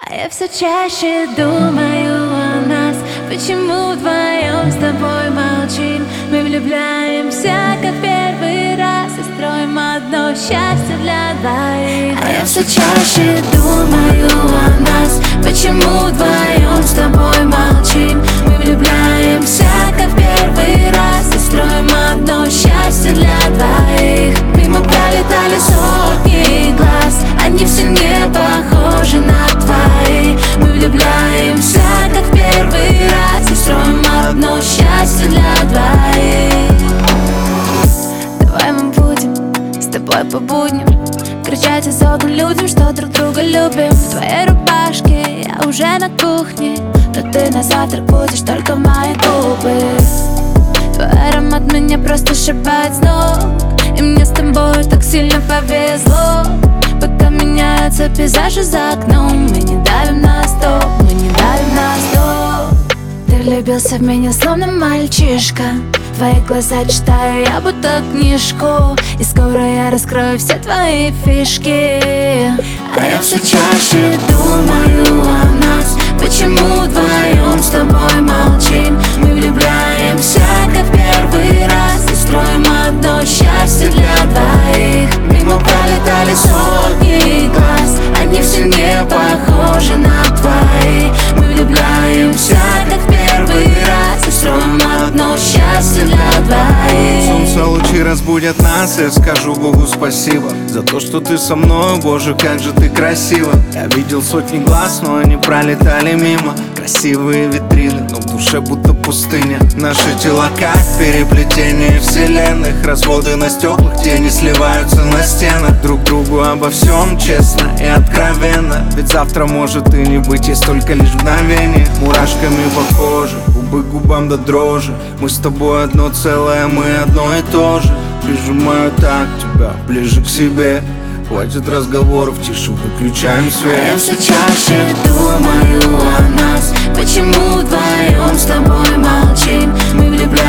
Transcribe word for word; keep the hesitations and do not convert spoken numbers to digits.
А я все чаще думаю о нас. Почему вдвоем с тобой молчим? Мы влюбляемся, как первый раз, и строим одно счастье для двоих. А я все чаще думаю о нас. Почему вдвоем с тобой молчим? Мы влюбляемся, как первый раз, и строим одно счастье для двоих. Мимо пролетали сотни глаз, они все не похожи на твои. Мы влюбляемся, как в первый раз, и строим одно счастье для двоих. Давай мы будем с тобой по будням кричать и сотням людям, что друг друга любим. В твоей рубашке я уже на кухне, но ты на завтрак будешь только мои губы. Твой аромат меня просто сшибает с ног, и мне с тобой так сильно повезло. Пока меняются пейзажи за окном, мы не давим на стоп, мы не давим на стоп. Ты влюбился в меня словно мальчишка, твои глаза читаю я будто книжку, и скоро я раскрою все твои фишки. А я все чаще думаю о нас. Почему вдвоем с тобой молчим? Мы влюбляемся, как в первый раз, и строим одно счастье для двоих. Мимо пролетали сотни глаз, они все не похожи на твои. Мы влюбляемся, как в первый раз, и строим одно счастье для двоих. Солнце лучи разбудят нас, я скажу Богу спасибо за то, что ты со мной, Боже, как же ты красива. Я видел сотни глаз, но они пролетали мимо. Красивые витрины, но в душе будто пустыня. Наши тела как переплетение вселенных, разводы на стеклах, тени сливаются на стенах. Друг другу обо всем честно и откровенно, ведь завтра может и не быть, есть только лишь мгновение. Мурашками похожи, губы к губам до дрожи. Мы с тобой одно целое, мы одно и то же. Прижимаю так тебя ближе к себе. Хватит разговоров, тише, выключаем свет. А я все чаще думаю о нас. Почему вдвоем с тобой молчим? Мы влюбляемся,